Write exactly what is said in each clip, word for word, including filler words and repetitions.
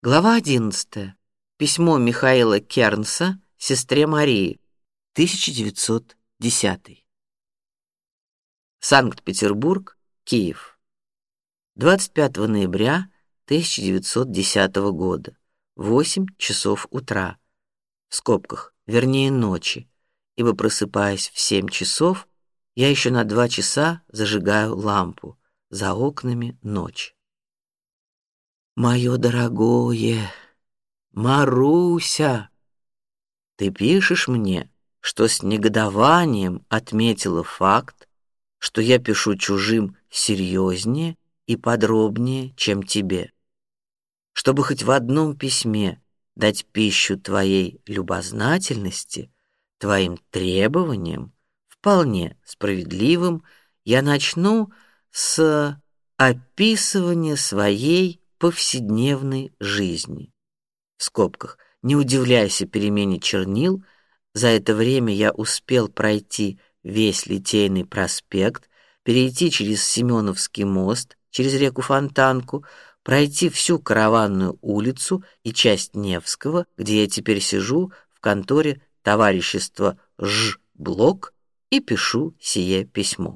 Глава одиннадцатая. Письмо Михаила Кернса сестре Марии. тысяча девятьсот десятый. Санкт-Петербург, Киев. двадцать пятого ноября тысяча девятьсот десятого года. восемь часов утра. В скобках, вернее, ночи, ибо, просыпаясь в семь часов, я еще на два часа зажигаю лампу. За окнами ночь. Мое дорогое, Маруся, ты пишешь мне, что с негодованием отметила факт, что я пишу чужим серьезнее и подробнее, чем тебе, чтобы хоть в одном письме дать пищу твоей любознательности, твоим требованиям, вполне справедливым, я начну с описывания своей повседневной жизни. В скобках, не удивляйся перемене чернил, за это время я успел пройти весь Литейный проспект, перейти через Семеновский мост, через реку Фонтанку, пройти всю Караванную улицу и часть Невского, где я теперь сижу в конторе товарищества Ж-Блок и пишу сие письмо.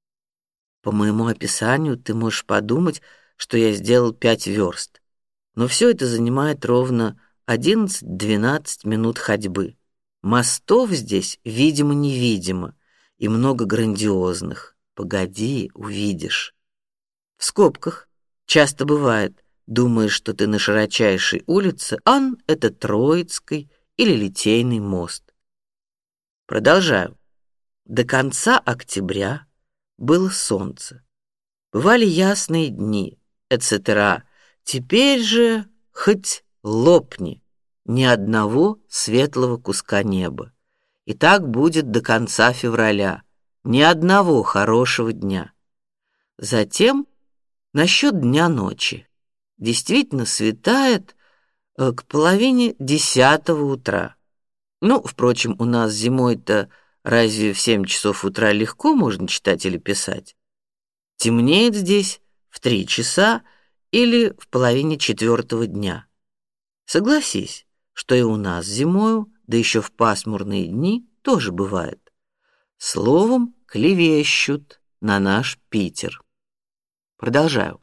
По моему описанию ты можешь подумать, что я сделал пять верст, но все это занимает ровно одиннадцать-двенадцать минут ходьбы. Мостов здесь видимо-невидимо и много грандиозных. Погоди, увидишь. В скобках часто бывает, думаешь, что ты на широчайшей улице, а это Троицкий или Литейный мост. Продолжаю. До конца октября было солнце. Бывали ясные дни, et cetera. Теперь же хоть лопни, ни одного светлого куска неба. И так будет до конца февраля, ни одного хорошего дня. Затем насчет дня-ночи. Действительно светает э, к половине десятого утра. Ну, впрочем, у нас зимой-то разве в семь часов утра легко можно читать или писать? Темнеет здесь в три часа или в половине четвертого дня. Согласись, что и у нас зимою, да еще в пасмурные дни, тоже бывает. Словом, клевещут на наш Питер. Продолжаю.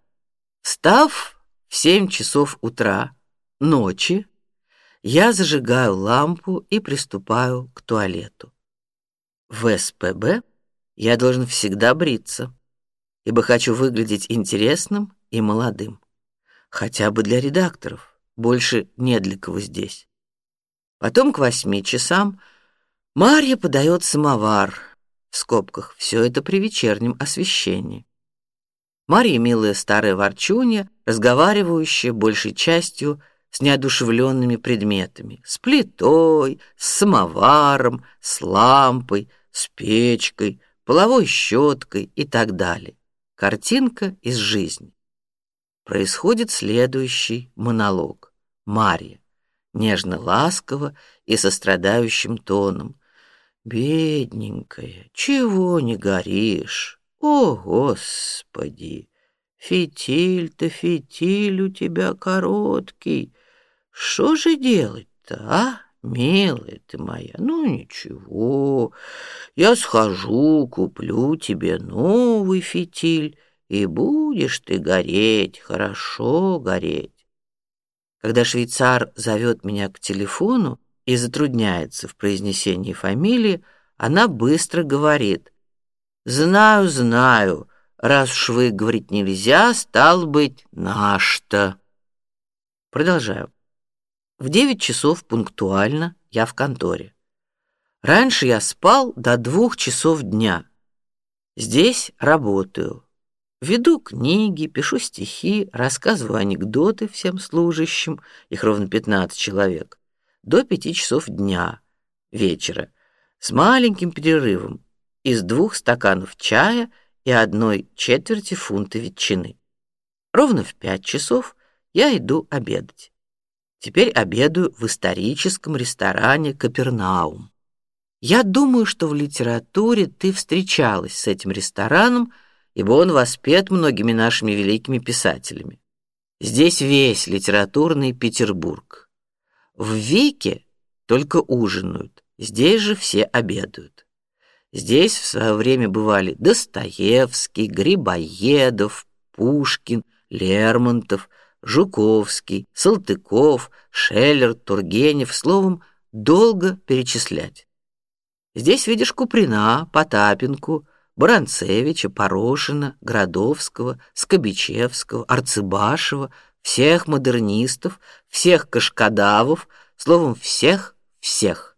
Встав в семь часов утра, ночи, я зажигаю лампу и приступаю к туалету. В эс пэ бэ я должен всегда бриться, ибо хочу выглядеть интересным и молодым. Хотя бы для редакторов, больше не для кого здесь. Потом к восьми часам Марья подает самовар, в скобках, все это при вечернем освещении. Марья милая старая ворчунья, разговаривающая большей частью с неодушевленными предметами, с плитой, с самоваром, с лампой, с печкой, половой щеткой и так далее. Картинка из жизни. Происходит следующий монолог. Марья, нежно-ласково и сострадающим тоном: «Бедненькая, чего не горишь? О, Господи! Фитиль-то, фитиль у тебя короткий. Что же делать-то, а, милая ты моя? Ну, ничего, я схожу, куплю тебе новый фитиль, и будешь ты гореть, хорошо гореть». Когда швейцар зовет меня к телефону и затрудняется в произнесении фамилии, она быстро говорит: «Знаю, знаю, раз уж вы говорить нельзя, стал быть, наш-то». Продолжаю. В девять часов пунктуально я в конторе. Раньше я спал до двух часов дня. Здесь работаю. Веду книги, пишу стихи, рассказываю анекдоты всем служащим, их ровно пятнадцать человек, до пяти часов дня, вечера, с маленьким перерывом из двух стаканов чая и одной четверти фунта ветчины. Ровно в пять часов я иду обедать. Теперь обедаю в историческом ресторане «Капернаум». Я думаю, что в литературе ты встречалась с этим рестораном, ибо он воспет многими нашими великими писателями. Здесь весь литературный Петербург. В Вике только ужинают, здесь же все обедают. Здесь в свое время бывали Достоевский, Грибоедов, Пушкин, Лермонтов, Жуковский, Салтыков, Шеллер, Тургенев, словом, долго перечислять. Здесь видишь Куприна, Потапенко, Баранцевича, Порошина, Градовского, Скобичевского, Арцебашева, всех модернистов, всех кашкадавов, словом, всех-всех.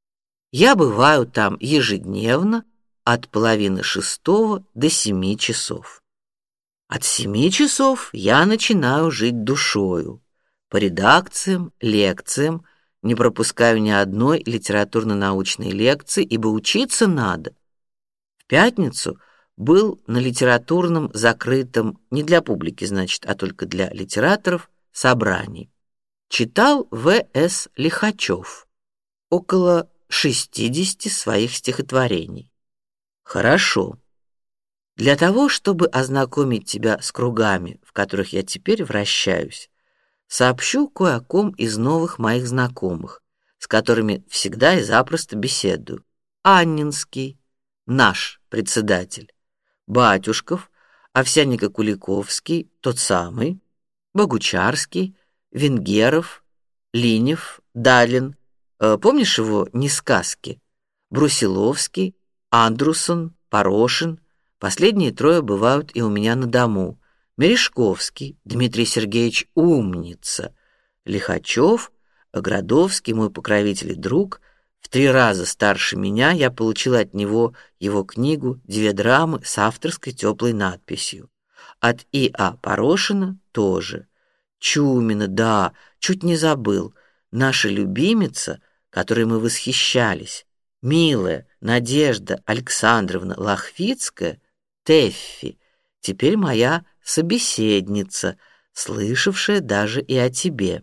Я бываю там ежедневно от половины шестого до семи часов. От семи часов я начинаю жить душою. По редакциям, лекциям, не пропускаю ни одной литературно-научной лекции, ибо учиться надо. В пятницу был на литературном закрытом, не для публики, значит, а только для литераторов, собрании. Читал В С Лихачев. Около шестидесяти своих стихотворений. Хорошо. Для того, чтобы ознакомить тебя с кругами, в которых я теперь вращаюсь, сообщу кое о ком из новых моих знакомых, с которыми всегда и запросто беседую. Анненский, наш председатель, Батюшков, Овсяннико-Куликовский, тот самый, Богучарский, Венгеров, Линев, Далин, э, помнишь его «Несказки», Брусиловский, Андрусон, Порошин. Последние трое бывают и у меня на дому. Мережковский, Дмитрий Сергеевич умница, Лихачев, Градовский, мой покровитель и друг. В три раза старше меня, я получил от него его книгу «Две драмы» с авторской теплой надписью. От И А Порошина тоже. Чумина, да, чуть не забыл. Наша любимица, которой мы восхищались, милая Надежда Александровна Лохвицкая, Тэффи, теперь моя собеседница, слышавшая даже и о тебе.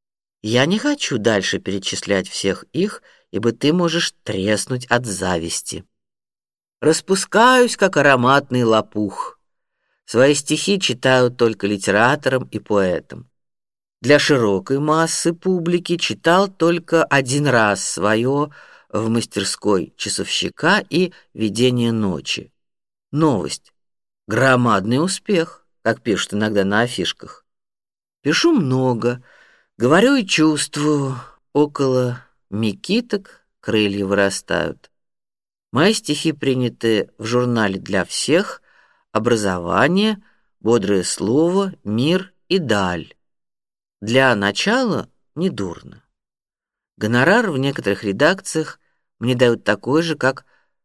Я не хочу дальше перечислять всех их, ибо ты можешь треснуть от зависти. Распускаюсь, как ароматный лопух. Свои стихи читаю только литераторам и поэтам. Для широкой массы публики читал только один раз свое в мастерской часовщика и «Видение ночи». Новость. Громадный успех, как пишут иногда на афишках. Пишу много, говорю и чувствую. Около мекиток крылья вырастают. Мои стихи приняты в журнале «Для всех», «Образование», «Бодрое слово», «Мир» и «Даль». Для начала недурно. Гонорар в некоторых редакциях мне дают такой же, как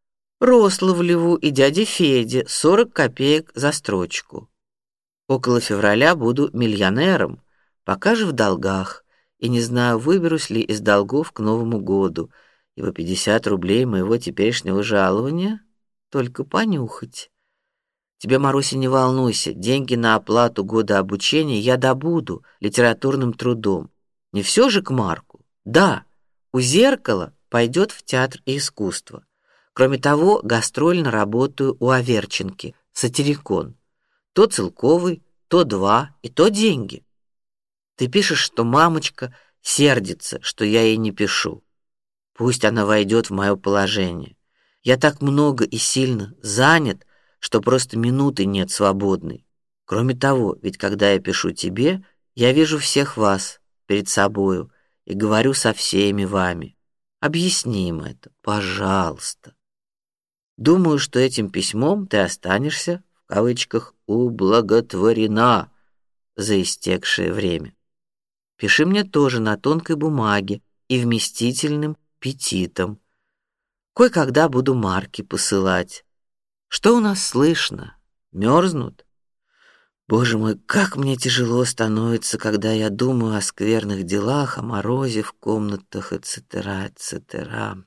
Рославлеву и дяде Феде, сорок копеек за строчку. Около февраля буду миллионером, пока же в долгах, и не знаю, выберусь ли из долгов к Новому году, ибо пятьдесят рублей моего теперешнего жалования только понюхать. Тебе, Маруся, не волнуйся, деньги на оплату года обучения я добуду литературным трудом. Не все же к Марку. Да, у «Зеркала» пойдет в театр и искусство. Кроме того, гастрольно работаю у Аверченки, сатирикон. То целковый, то два, и то деньги. Ты пишешь, что мамочка сердится, что я ей не пишу. Пусть она войдет в мое положение. Я так много и сильно занят, что просто минуты нет свободной. Кроме того, ведь когда я пишу тебе, я вижу всех вас перед собою и говорю со всеми вами. Объясни им это, пожалуйста. Думаю, что этим письмом ты останешься, в кавычках, ублаготворена за истекшее время. Пиши мне тоже на тонкой бумаге и вместительным петитом. Кое-когда буду марки посылать. Что у нас слышно? Мерзнут? Боже мой, как мне тяжело становится, когда я думаю о скверных делах, о морозе в комнатах, et cetera, et cetera.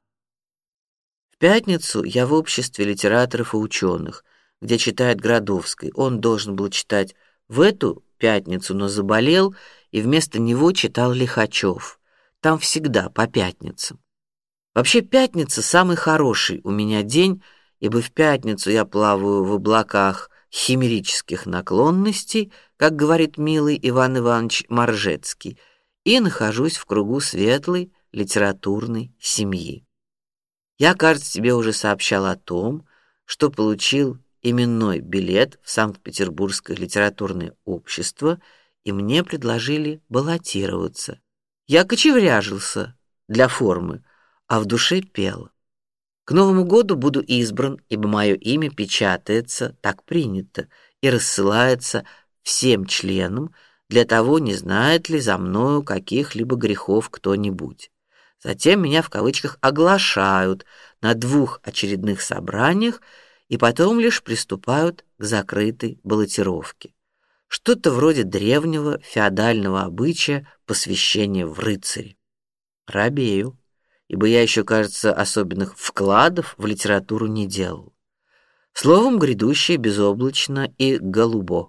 В пятницу я в обществе литераторов и ученых, где читает Градовский. Он должен был читать в эту пятницу, но заболел, и вместо него читал Лихачев. Там всегда по пятницам. Вообще пятница самый хороший у меня день, ибо в пятницу я плаваю в облаках химерических наклонностей, как говорит милый Иван Иванович Моржецкий, и нахожусь в кругу светлой литературной семьи. Я, кажется, тебе уже сообщал о том, что получил именной билет в Санкт-Петербургское литературное общество, и мне предложили баллотироваться. Я кочевряжился для формы, а в душе пел. К Новому году буду избран, ибо мое имя печатается, так принято, и рассылается всем членам, для того, не знает ли за мною каких-либо грехов кто-нибудь. Затем меня в кавычках оглашают на двух очередных собраниях и потом лишь приступают к закрытой баллотировке. Что-то вроде древнего феодального обычая посвящения в рыцари. Робею, ибо я еще, кажется, особенных вкладов в литературу не делал. Словом, грядущее безоблачно и голубо.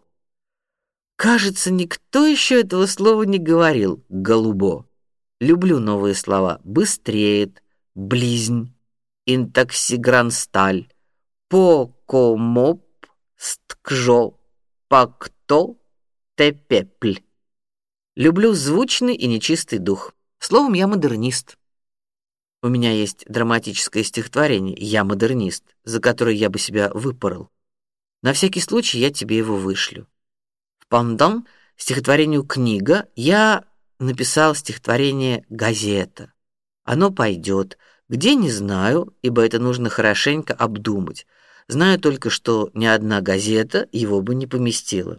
Кажется, никто еще этого слова не говорил. Голубо. Люблю новые слова. Быстреет, близнь, интоксигрансталь, покомоп, сткжо, пакто, тепепль. Люблю звучный и нечистый дух. Словом, я модернист. У меня есть драматическое стихотворение «Я модернист», за которое я бы себя выпорол. На всякий случай я тебе его вышлю. В пандан стихотворению «Книга» я написал стихотворение «Газета». Оно пойдет, где не знаю, ибо это нужно хорошенько обдумать. Знаю только, что ни одна газета его бы не поместила.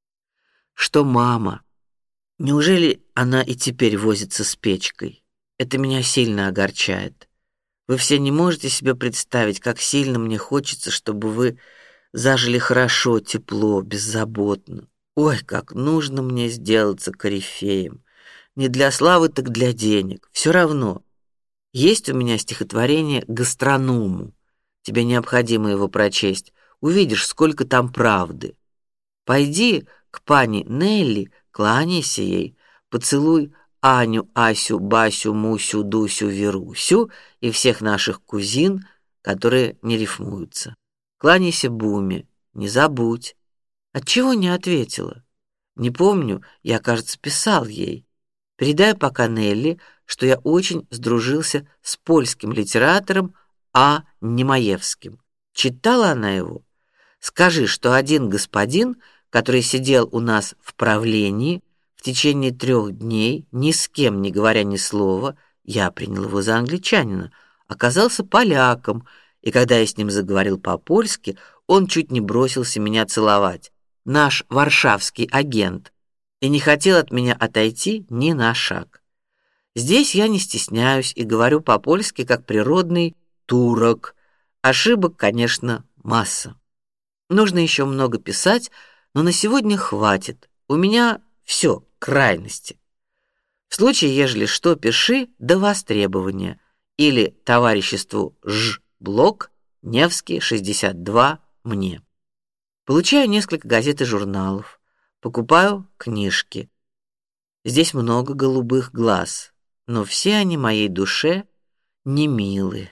Что мама? Неужели она и теперь возится с печкой? Это меня сильно огорчает. Вы все не можете себе представить, как сильно мне хочется, чтобы вы зажили хорошо, тепло, беззаботно. Ой, как нужно мне сделаться корифеем. Не для славы, так для денег. Все равно. Есть у меня стихотворение «Гастроному». Тебе необходимо его прочесть. Увидишь, сколько там правды. Пойди к пани Нелли, кланяйся ей, поцелуй Аню, Асю, Басю, Мусю, Дусю, Верусю и всех наших кузин, которые не рифмуются. Кланяйся Буме, не забудь. Отчего не ответила? Не помню, я, кажется, писал ей. Передай пока Нелли, что я очень сдружился с польским литератором А. Немаевским. Читала она его? Скажи, что один господин, который сидел у нас в правлении в течение трех дней, ни с кем не говоря ни слова, я принял его за англичанина, оказался поляком, и когда я с ним заговорил по-польски, он чуть не бросился меня целовать. Наш варшавский агент, и не хотел от меня отойти ни на шаг. Здесь я не стесняюсь и говорю по-польски как природный турок. Ошибок, конечно, масса. Нужно еще много писать, но на сегодня хватит. У меня все крайности. В случае, ежели что, пиши до востребования или товариществу Ж. Блок, Невский, шестьдесят два, мне. Получаю несколько газет и журналов, покупаю книжки. Здесь много голубых глаз, но все они моей душе не милы.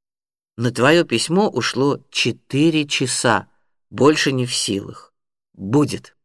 На твое письмо ушло четыре часа, больше не в силах. Будет.